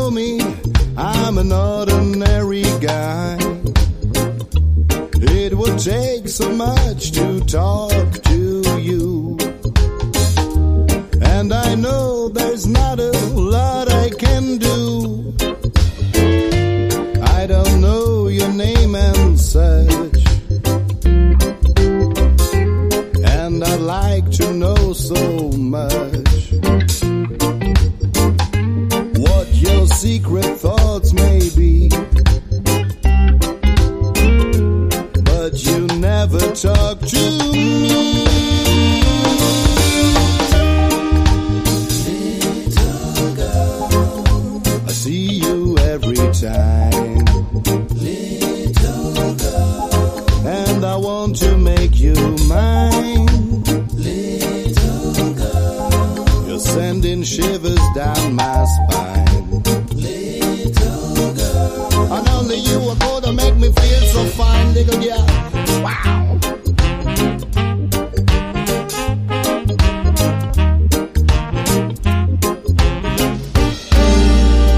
know me, I'm an ordinary guy. It would take so much to talk to you, and I know there's not a lot I can do. I don't know your name and such, and I'd like to know so much what your secret thoughts may be, but you never talk to me. Little girl, I see you every time. Little girl, and I want to make you mine. Little girl, you're sending shivers down my spine. Little girl, and only you are gonna make me feel so fine.